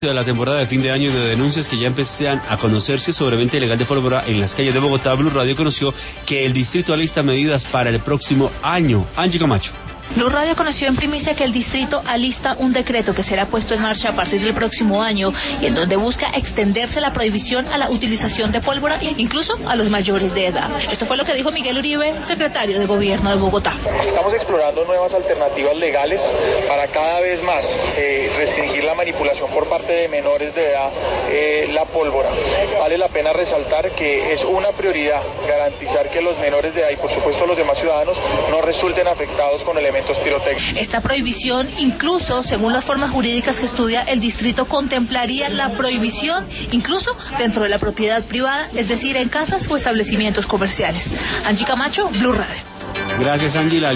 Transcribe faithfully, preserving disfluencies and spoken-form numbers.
De la temporada de fin de año y de denuncias que ya empiezan a conocerse sobre venta ilegal de pólvora en las calles de Bogotá, Blue Radio conoció que el distrito alista medidas para el próximo año. Angie Camacho. Blue Radio conoció en primicia que el distrito alista un decreto que será puesto en marcha a partir del próximo año y en donde busca extenderse la prohibición a la utilización de pólvora incluso a los mayores de edad. Esto fue lo que dijo Miguel Uribe, secretario de Gobierno de Bogotá. Estamos explorando nuevas alternativas legales para cada vez más eh, restringir la manipulación por parte de menores de edad, eh, la pólvora. Vale la pena resaltar que es una prioridad garantizar que los menores de edad y por supuesto los demás ciudadanos no resulten afectados con elementos pirotécnicos. Esta prohibición, incluso según las formas jurídicas que estudia el distrito, contemplaría la prohibición incluso dentro de la propiedad privada, es decir, en casas o establecimientos comerciales. Angie Camacho, Blue Radio. Gracias, Angie.